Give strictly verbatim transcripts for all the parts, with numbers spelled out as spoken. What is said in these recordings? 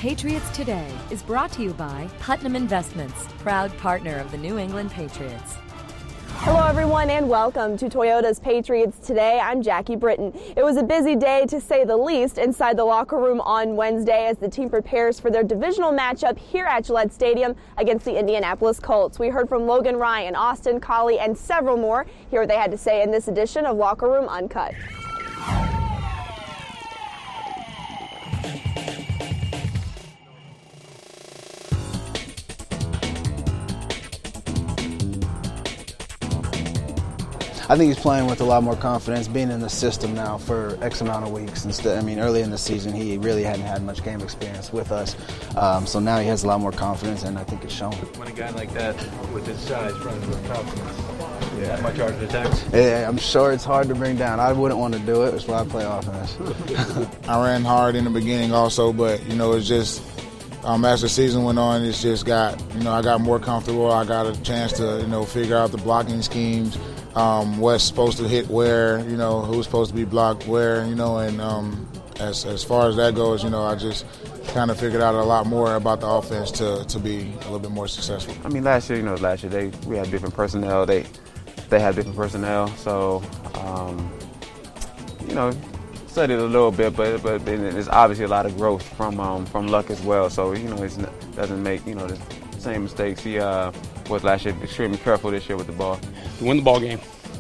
Patriots Today is brought to you by Putnam Investments, proud partner of the New England Patriots. Hello everyone and welcome to Toyota's Patriots Today. I'm Jackie Britton. It was a busy day to say the least inside the locker room on Wednesday as the team prepares for their divisional matchup here at Gillette Stadium against the Indianapolis Colts. We heard from Logan Ryan, Austin Collie, and several more. Hear what they had to say in this edition of Locker Room Uncut. I think he's playing with a lot more confidence, being in the system now for X amount of weeks. Instead, I mean, early in the season, he really hadn't had much game experience with us. Um, so now he has a lot more confidence, and I think it's shown. When a guy like that, with his size, runs with confidence, yeah. That much harder to tackle? Yeah, I'm sure it's hard to bring down. I wouldn't want to do it. That's why I play offense. I ran hard in the beginning also, but, you know, it's just um, as the season went on, it's just got, you know, I got more comfortable. I got a chance to, you know, figure out the blocking schemes. Um, what's supposed to hit where, you know, who's supposed to be blocked where, you know, and um, as as far as that goes, you know, I just kind of figured out a lot more about the offense to, to be a little bit more successful. I mean, last year, you know, last year they we had different personnel. They they had different personnel, so um, you know, studied a little bit, but but there's obviously a lot of growth from um, from Luck as well. So you know, it doesn't make you know the same mistakes he uh, was last year. Extremely careful this year with the ball. Win the ball game.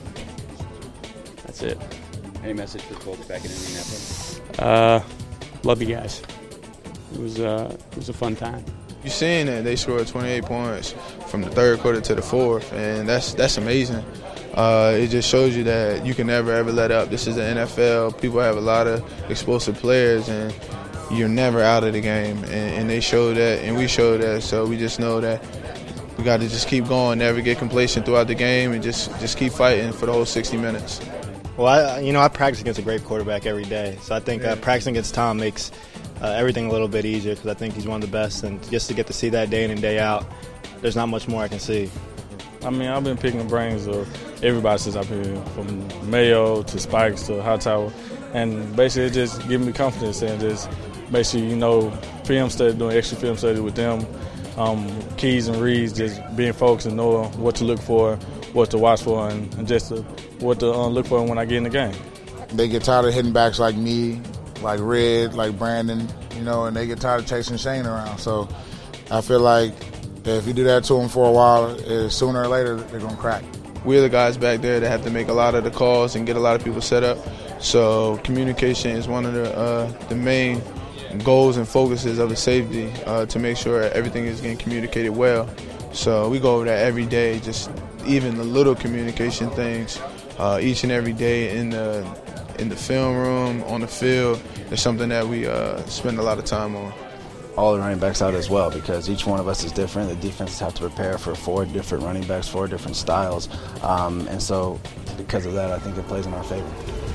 That's it. Any message for the folks back in Indianapolis? Uh, love you guys. It was uh, it was a fun time. You're seeing that they scored twenty-eight points from the third quarter to the fourth, and that's that's amazing. Uh, it just shows you that you can never ever let up. This is the N F L. People have a lot of explosive players, and you're never out of the game. And, and they showed that, and we showed that. So we just know that we got to just keep going, never get complacent throughout the game, and just, just keep fighting for the whole sixty minutes. Well, I, you know, I practice against a great quarterback every day, so I think yeah. uh, practicing against Tom makes uh, everything a little bit easier because I think he's one of the best, and just to get to see that day in and day out, there's not much more I can see. I mean, I've been picking the brains of everybody since I've been here, from Mayo to Spikes to Hightower, and basically it just gives me confidence and just basically, you know, film study, doing extra film study with them. Um, keys and reads, just being focused and knowing what to look for, what to watch for, and, and just to, what to uh, look for when I get in the game. They get tired of hitting backs like me, like Red, like Brandon, you know, and they get tired of chasing Shane around. So I feel like if you do that to them for a while, uh, sooner or later they're going to crack. We're the guys back there that have to make a lot of the calls and get a lot of people set up. So communication is one of the uh, the main goals and focuses of the safety uh, to make sure everything is getting communicated well. So we go over that every day, just even the little communication things, uh, each and every day in the in the film room, on the field. It's something that we uh, spend a lot of time on. All the running backs out as well, because each one of us is different. The defenses have to prepare for four different running backs, four different styles, um, and so because of that, I think it plays in our favor.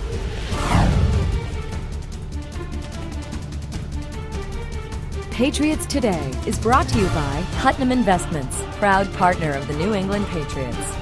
Patriots Today is brought to you by Putnam Investments, proud partner of the New England Patriots.